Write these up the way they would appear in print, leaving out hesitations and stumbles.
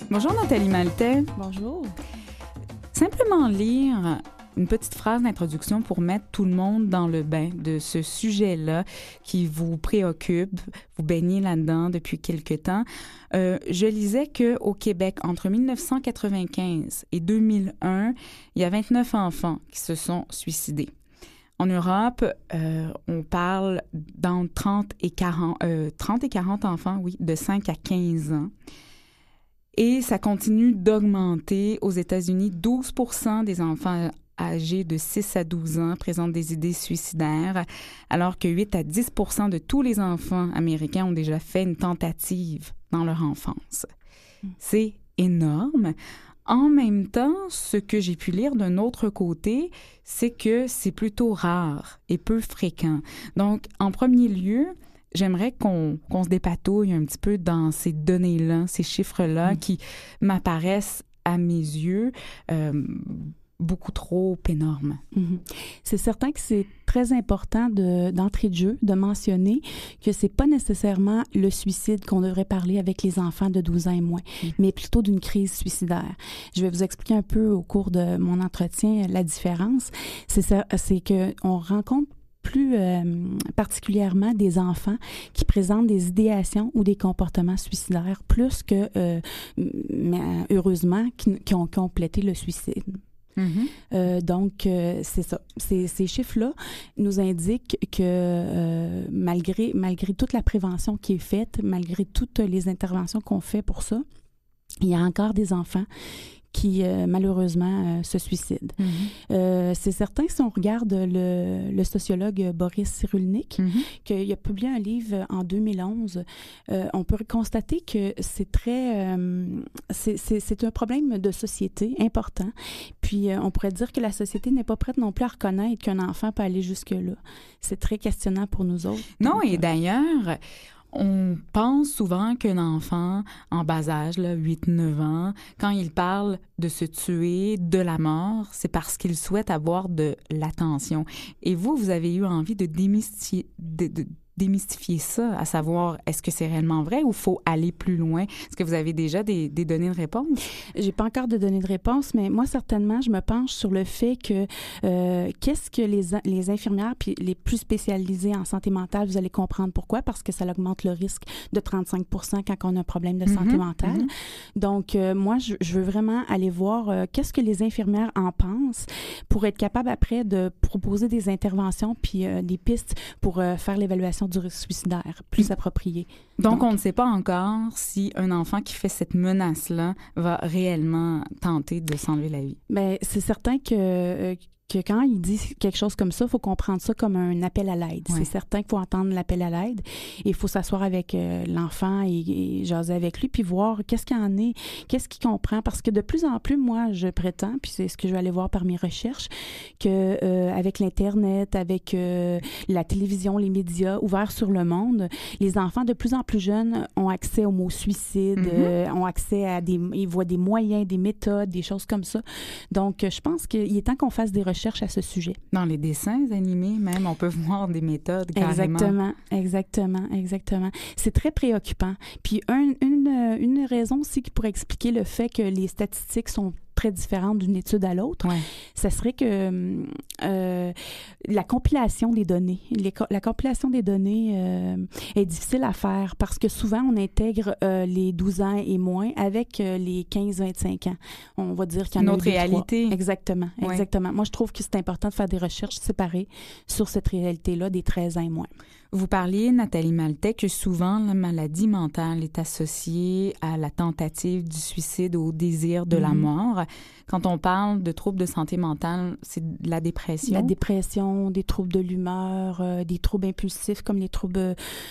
Bonjour Nathalie Maltais. Bonjour. Simplement lire une petite phrase d'introduction pour mettre tout le monde dans le bain de ce sujet-là qui vous préoccupe, vous baignez là-dedans depuis quelque temps. Je lisais qu'au Québec, entre 1995 et 2001, il y a 29 enfants qui se sont suicidés. En Europe, on parle d'entre 30 et 40 enfants, oui, de 5 à 15 ans. Et ça continue d'augmenter. Aux États-Unis, 12% des enfants âgés de 6 à 12 ans présentent des idées suicidaires, alors que 8 à 10% de tous les enfants américains ont déjà fait une tentative dans leur enfance. C'est énorme. En même temps, ce que j'ai pu lire d'un autre côté, c'est que c'est plutôt rare et peu fréquent. Donc, en premier lieu, j'aimerais qu'on se dépatouille un petit peu dans ces données-là, ces chiffres-là qui m'apparaissent à mes yeux beaucoup trop énormes. C'est certain que c'est très important d'entrée de jeu, de mentionner que c'est pas nécessairement le suicide qu'on devrait parler avec les enfants de 12 ans et moins, mais plutôt d'une crise suicidaire. Je vais vous expliquer un peu au cours de mon entretien la différence. C'est qu'on rencontre plus particulièrement des enfants qui présentent des idéations ou des comportements suicidaires, plus que, mais heureusement, qui ont complété le suicide. Donc, c'est ça. Ces chiffres-là nous indiquent que malgré toute la prévention qui est faite, malgré toutes les interventions qu'on fait pour ça, il y a encore des enfants qui, malheureusement, se suicident. C'est certain, si on regarde le sociologue Boris Cyrulnik, qu'il a publié un livre en 2011, on peut constater que c'est un problème de société important. Puis, on pourrait dire que la société n'est pas prête non plus à reconnaître qu'un enfant peut aller jusque-là. C'est très questionnant pour nous autres. Non, et d'ailleurs, on pense souvent qu'un enfant en bas âge, 8-9 ans, quand il parle de se tuer, de la mort, c'est parce qu'il souhaite avoir de l'attention. Et vous avez eu envie de démystifier ça, à savoir, est-ce que c'est réellement vrai ou faut aller plus loin? Est-ce que vous avez déjà des données de réponse? J'ai pas encore de données de réponse, mais moi, certainement, je me penche sur le fait que qu'est-ce que les infirmières, puis les plus spécialisées en santé mentale, vous allez comprendre pourquoi, parce que ça augmente le risque de 35% quand on a un problème de santé mentale. Donc, moi, je veux vraiment aller voir qu'est-ce que les infirmières en pensent pour être capable après de proposer des interventions puis des pistes pour faire l'évaluation du risque suicidaire plus appropriée. Donc, on ne sait pas encore si un enfant qui fait cette menace-là va réellement tenter de s'enlever la vie. Bien, c'est certain que quand il dit quelque chose comme ça, il faut comprendre ça comme un appel à l'aide. Ouais. C'est certain qu'il faut entendre l'appel à l'aide. Et il faut s'asseoir avec l'enfant et jaser avec lui, puis voir qu'est-ce qu'il en est, qu'est-ce qu'il comprend. Parce que de plus en plus, moi, je prétends, puis c'est ce que je vais aller voir par mes recherches, que avec l'Internet, avec la télévision, les médias ouverts sur le monde, les enfants de plus en plus jeunes ont accès au mot suicide, ont accès à ils voient des moyens, des méthodes, des choses comme ça. Donc, je pense qu'il est temps qu'on fasse des recherches à ce sujet. Dans les dessins animés, même, on peut voir des méthodes carrément. Exactement. C'est très préoccupant. Puis, une raison aussi qui pourrait expliquer le fait que les statistiques sont très différentes d'une étude à l'autre, ça serait que la compilation des données, la compilation des données est difficile à faire parce que souvent, on intègre les 12 ans et moins avec les 15-25 ans. On va dire qu'il y en a une autre réalité. Exactement. Moi, je trouve que c'est important de faire des recherches séparées sur cette réalité-là des 13 ans et moins. Vous parliez, Nathalie Maltais, que souvent la maladie mentale est associée à la tentative du suicide, au désir de la mort. Quand on parle de troubles de santé mentale, c'est de la dépression? La dépression, des troubles de l'humeur, des troubles impulsifs comme les troubles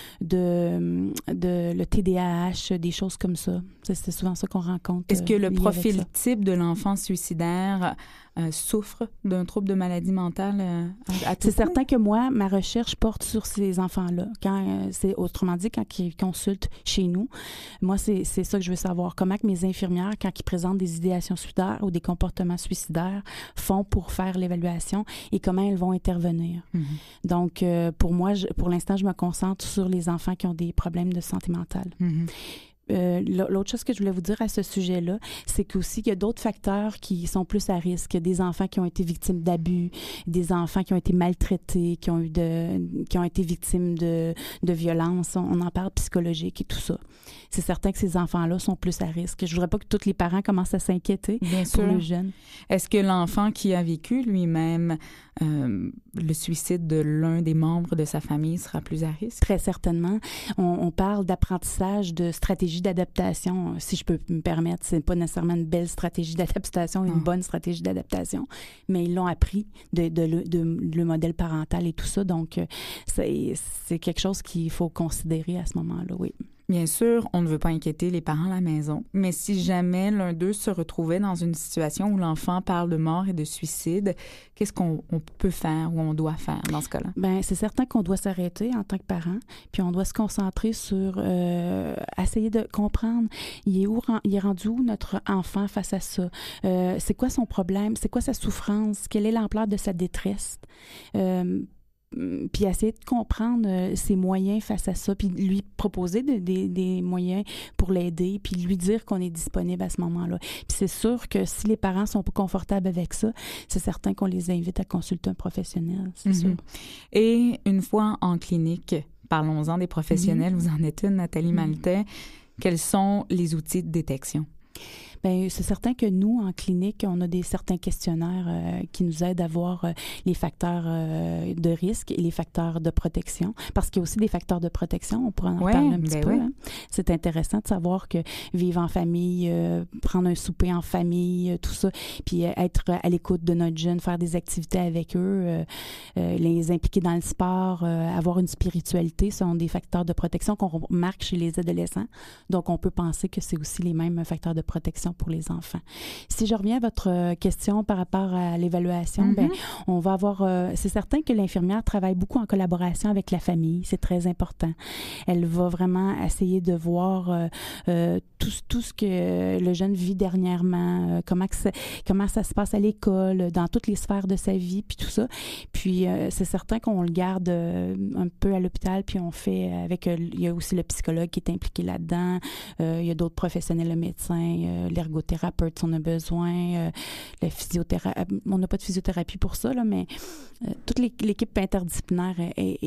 de le TDAH, des choses comme ça. C'est souvent ça qu'on rencontre. Est-ce que le profil type de l'enfant suicidaire souffre d'un trouble de maladie mentale C'est certain que moi, ma recherche porte sur ces enfants-là. Autrement dit, quand ils consultent chez nous, moi, c'est ça que je veux savoir. Comment que mes infirmières, quand ils présentent des idéations suicidaires ou des comportements suicidaires, font pour faire l'évaluation et comment elles vont intervenir. Donc, pour moi, pour l'instant, je me concentre sur les enfants qui ont des problèmes de santé mentale. L'autre chose que je voulais vous dire à ce sujet-là, c'est qu'aussi qu'il y a d'autres facteurs qui sont plus à risque. Des enfants qui ont été victimes d'abus, des enfants qui ont été maltraités, qui ont été victimes de violences. On en parle psychologique et tout ça. C'est certain que ces enfants-là sont plus à risque. Je voudrais pas que tous les parents commencent à s'inquiéter pour le jeune. Est-ce que l'enfant qui a vécu lui-même le suicide de l'un des membres de sa famille sera plus à risque? Très certainement. On parle d'apprentissage de stratégie d'adaptation, si je peux me permettre. C'est pas nécessairement une belle stratégie d'adaptation, une bonne stratégie d'adaptation, mais ils l'ont appris le modèle parental et tout ça. Donc, c'est quelque chose qu'il faut considérer à ce moment-là, oui. Bien sûr, on ne veut pas inquiéter les parents à la maison, mais si jamais l'un d'eux se retrouvait dans une situation où l'enfant parle de mort et de suicide, qu'est-ce qu'on peut faire ou on doit faire dans ce cas-là? Bien, c'est certain qu'on doit s'arrêter en tant que parent, puis on doit se concentrer sur essayer de comprendre il est rendu où notre enfant face à ça? C'est quoi son problème? C'est quoi sa souffrance? Quelle est l'ampleur de sa détresse? Puis essayer de comprendre ses moyens face à ça, puis lui proposer des moyens pour l'aider, puis lui dire qu'on est disponible à ce moment-là. Puis c'est sûr que si les parents sont pas confortables avec ça, c'est certain qu'on les invite à consulter un professionnel, c'est sûr. Et une fois en clinique, parlons-en des professionnels, vous en êtes une, Nathalie Maltais, quels sont les outils de détection? Bien, c'est certain que nous, en clinique, on a certains questionnaires qui nous aident à voir les facteurs de risque et les facteurs de protection. Parce qu'il y a aussi des facteurs de protection. On pourra en parler un petit peu. Oui. Hein. C'est intéressant de savoir que vivre en famille, prendre un souper en famille, tout ça, puis être à l'écoute de notre jeune, faire des activités avec eux, les impliquer dans le sport, avoir une spiritualité, ce sont des facteurs de protection qu'on remarque chez les adolescents. Donc, on peut penser que c'est aussi les mêmes facteurs de protection pour les enfants. Si je reviens à votre question par rapport à l'évaluation, bien, on va avoir... c'est certain que l'infirmière travaille beaucoup en collaboration avec la famille. C'est très important. Elle va vraiment essayer de voir tout ce que le jeune vit dernièrement, comment ça se passe à l'école, dans toutes les sphères de sa vie, puis tout ça. Puis, c'est certain qu'on le garde un peu à l'hôpital, puis on fait avec... il y a aussi le psychologue qui est impliqué là-dedans. Il y a d'autres professionnels, le médecin, l'ergothérapeute si on a besoin, la physiothérapie. On n'a pas de physiothérapie pour ça, là, mais toute l'équipe interdisciplinaire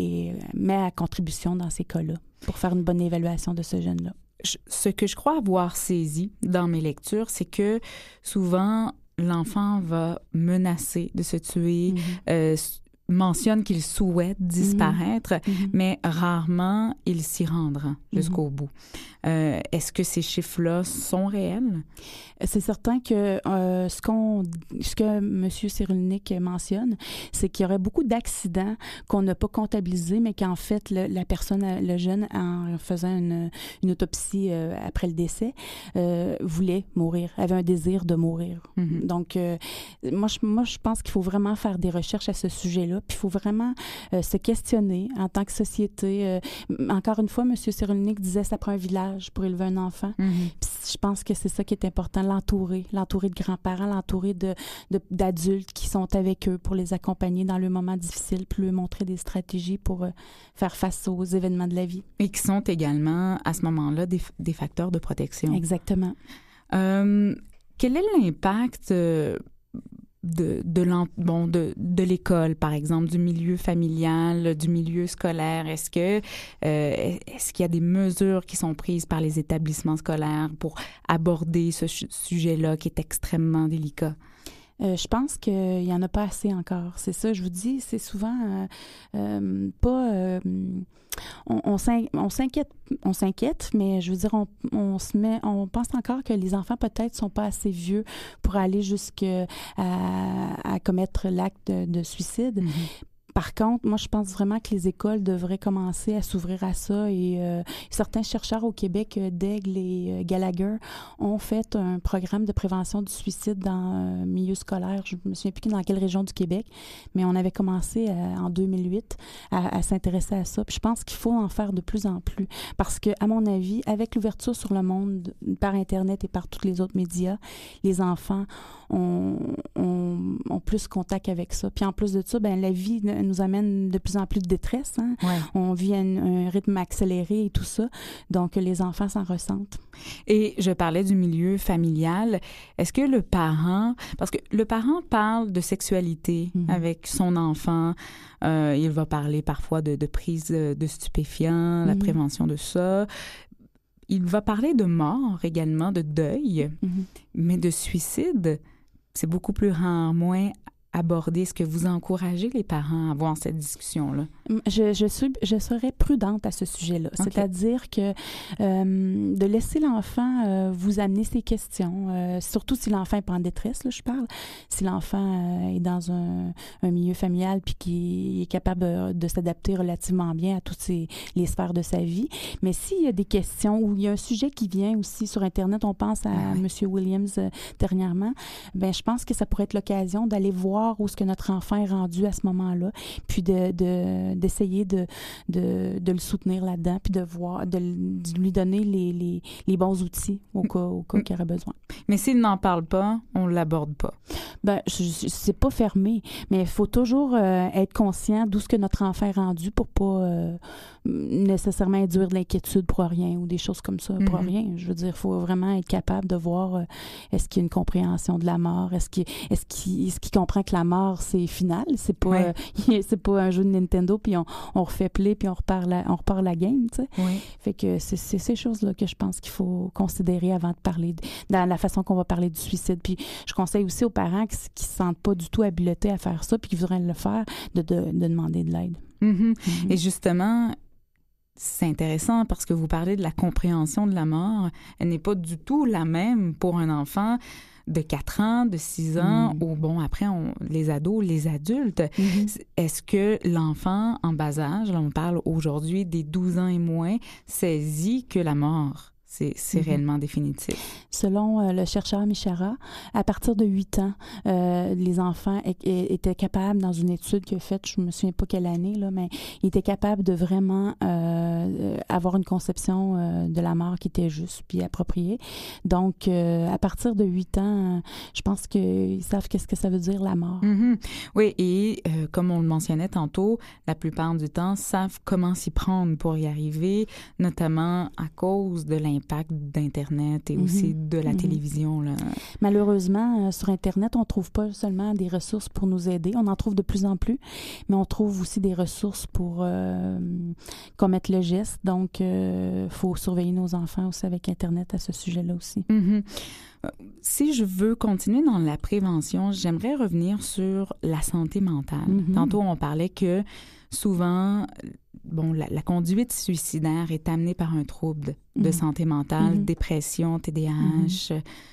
met à contribution dans ces cas-là pour faire une bonne évaluation de ce jeune-là. Ce que je crois avoir saisi dans mes lectures, c'est que souvent, l'enfant va menacer de se tuer, mentionne qu'il souhaite disparaître, mais rarement il s'y rendra jusqu'au bout. Est-ce que ces chiffres-là sont réels? C'est certain que ce que M. Cyrulnik mentionne, c'est qu'il y aurait beaucoup d'accidents qu'on n'a pas comptabilisés, mais qu'en fait, la personne, le jeune, en faisant une autopsie après le décès, voulait mourir, avait un désir de mourir. Donc, moi, je pense qu'il faut vraiment faire des recherches à ce sujet-là, puis il faut vraiment se questionner en tant que société. Encore une fois, M. Cyrulnik disait ça prend un village pour élever un enfant. Puis je pense que c'est ça qui est important, l'entourer de grands-parents, l'entourer d'adultes qui sont avec eux pour les accompagner dans le moment difficile, puis leur montrer des stratégies pour faire face aux événements de la vie. Et qui sont également, à ce moment-là, des facteurs de protection. Exactement. Quel est l'impact de l'école, par exemple, du milieu familial, du milieu scolaire? Est-ce qu'il y a des mesures qui sont prises par les établissements scolaires pour aborder ce sujet-là qui est extrêmement délicat? Je pense qu'il n'y en a pas assez encore. C'est ça, je vous dis, c'est souvent pas... On s'inquiète, mais je veux dire, on pense encore que les enfants peut-être sont pas assez vieux pour aller jusqu'à commettre l'acte de suicide. Par contre, moi, je pense vraiment que les écoles devraient commencer à s'ouvrir à ça et certains chercheurs au Québec, Daigle et Gallagher, ont fait un programme de prévention du suicide dans le milieu scolaire. Je me souviens plus dans quelle région du Québec, mais on avait commencé en 2008 à s'intéresser à ça. Puis je pense qu'il faut en faire de plus en plus parce que, à mon avis, avec l'ouverture sur le monde par Internet et par tous les autres médias, les enfants ont plus contact avec ça. Puis en plus de ça, ben la vie nous amène de plus en plus de détresse. Hein? Ouais. On vit un rythme accéléré et tout ça. Donc, les enfants s'en ressentent. Et je parlais du milieu familial. Est-ce que le parent... Parce que le parent parle de sexualité avec son enfant. Il va parler parfois de prise de stupéfiants, la prévention de ça. Il va parler de mort également, de deuil, mais de suicide, c'est beaucoup plus rare, moins abordé. Est-ce que vous encouragez les parents à avoir cette discussion-là? Je serais prudente à ce sujet-là. Okay. C'est-à-dire que de laisser l'enfant vous amener ses questions, surtout si l'enfant est pas en détresse, là, je parle. Si l'enfant est dans un milieu familial puis qui est capable de s'adapter relativement bien à toutes les sphères de sa vie. Mais s'il y a des questions ou il y a un sujet qui vient aussi sur Internet, on pense à M. Williams dernièrement, ben je pense que ça pourrait être l'occasion d'aller voir où est-ce que notre enfant est rendu à ce moment-là, puis d'essayer de le soutenir là-dedans, puis de lui donner les bons outils au cas qu'il aurait besoin. Mais s'il n'en parle pas, on ne l'aborde pas. Bien, c'est pas fermé, mais il faut toujours être conscient d'où ce que notre enfant est rendu pour pas nécessairement induire de l'inquiétude pour rien ou des choses comme ça pour rien. Je veux dire, il faut vraiment être capable de voir est-ce qu'il y a une compréhension de la mort, est-ce qu'il comprend que la mort, c'est final, c'est pas, c'est pas un jeu de Nintendo, puis on refait play, puis on repart la game, tu sais. Oui. Fait que c'est ces choses-là que je pense qu'il faut considérer avant de parler, dans la façon qu'on va parler du suicide. Puis je conseille aussi aux parents qui ne se sentent pas du tout habilités à faire ça, puis qui voudraient le faire, de demander de l'aide. Et justement, c'est intéressant parce que vous parlez de la compréhension de la mort. Elle n'est pas du tout la même pour un enfant de 4 ans, de 6 ans, ou bon, après, les ados, les adultes. Est-ce que l'enfant en bas âge, là, on parle aujourd'hui des 12 ans et moins, saisit que la mort, c'est réellement définitif? Selon le chercheur Michara, à partir de 8 ans, les enfants étaient capables, dans une étude qu'il a faite, je ne me souviens pas quelle année, là, mais ils étaient capables de vraiment avoir une conception de la mort qui était juste puis appropriée. Donc, à partir de 8 ans, je pense qu'ils savent qu'est-ce que ça veut dire, la mort. Oui, et comme on le mentionnait tantôt, la plupart du temps savent comment s'y prendre pour y arriver, notamment à cause de l'impact d'Internet et aussi de la télévision. Là. Malheureusement, sur Internet, on ne trouve pas seulement des ressources pour nous aider, on en trouve de plus en plus, mais on trouve aussi des ressources pour commettre le geste. Donc, il faut surveiller nos enfants aussi avec Internet à ce sujet-là aussi. Si je veux continuer dans la prévention, j'aimerais revenir sur la santé mentale. Tantôt, on parlait que souvent, bon, la conduite suicidaire est amenée par un trouble de santé mentale, dépression, TDAH.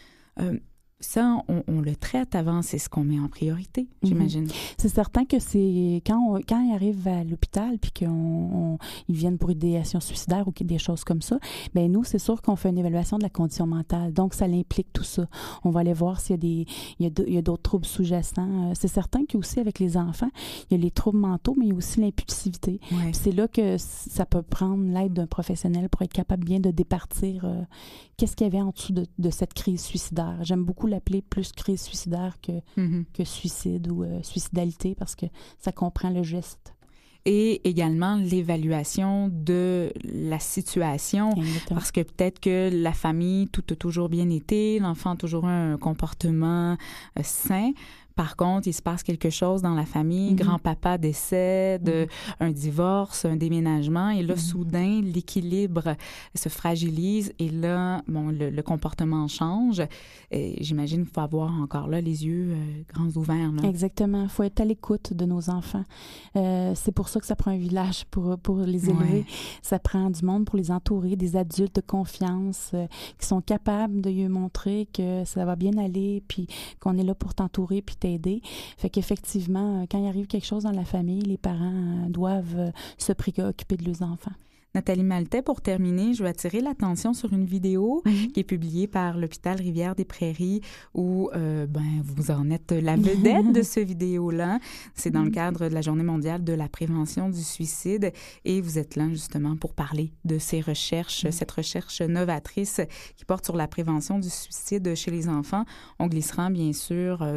Ça, on le traite avant, c'est ce qu'on met en priorité, j'imagine. C'est certain que c'est quand ils arrivent à l'hôpital puis qu'ils viennent pour idéation suicidaire ou des choses comme ça, bien nous, c'est sûr qu'on fait une évaluation de la condition mentale. Donc, ça l'implique tout ça. On va aller voir s'il y a d'autres troubles sous-jacents. C'est certain qu'aussi avec les enfants, il y a les troubles mentaux, mais il y a aussi l'impulsivité. Ouais. C'est là que ça peut prendre l'aide d'un professionnel pour être capable bien de départir qu'est-ce qu'il y avait en dessous de cette crise suicidaire. J'aime beaucoup l'appeler plus crise suicidaire que suicide ou suicidalité parce que ça comprend le geste. Et également l'évaluation de la situation. Exactement. Parce que peut-être que la famille, tout a toujours bien été, l'enfant a toujours un comportement sain. Par contre, il se passe quelque chose dans la famille, grand-papa décède, un divorce, un déménagement, et là, soudain, l'équilibre se fragilise, et là, bon, le comportement change. Et j'imagine qu'il faut avoir encore là les yeux grands ouverts. Là. Exactement. Il faut être à l'écoute de nos enfants. C'est pour ça que ça prend un village pour les élever. Ouais. Ça prend du monde pour les entourer, des adultes de confiance qui sont capables de lui montrer que ça va bien aller, puis qu'on est là pour t'entourer, puis aider. Fait qu'effectivement, quand il arrive quelque chose dans la famille, les parents doivent se préoccuper de leurs enfants. Nathalie Maltais, pour terminer, je veux attirer l'attention sur une vidéo qui est publiée par l'hôpital Rivière-des-Prairies où vous en êtes la vedette de ce vidéo-là. C'est dans le cadre de la Journée mondiale de la prévention du suicide et vous êtes là justement pour parler de ces recherches, cette recherche novatrice qui porte sur la prévention du suicide chez les enfants. On glissera bien sûr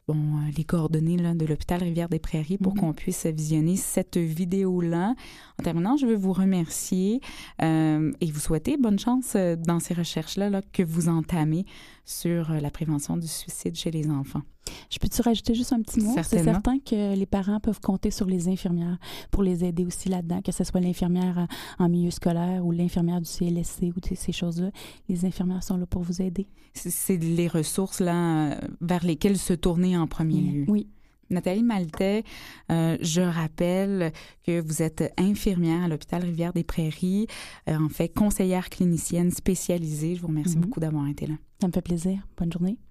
les coordonnées là, de l'hôpital Rivière-des-Prairies pour qu'on puisse visionner cette vidéo-là. En terminant, je veux vous remercier et vous souhaiter bonne chance dans ces recherches-là là, que vous entamez sur la prévention du suicide chez les enfants. Je peux-tu rajouter juste un petit mot? C'est certain que les parents peuvent compter sur les infirmières pour les aider aussi là-dedans, que ce soit l'infirmière en milieu scolaire ou l'infirmière du CLSC ou ces choses-là. Les infirmières sont là pour vous aider. C'est les ressources là, vers lesquelles se tourner en premier lieu. Oui. Nathalie Maltais, je rappelle que vous êtes infirmière à l'hôpital Rivière-des-Prairies, en fait conseillère clinicienne spécialisée. Je vous remercie beaucoup d'avoir été là. Ça me fait plaisir. Bonne journée.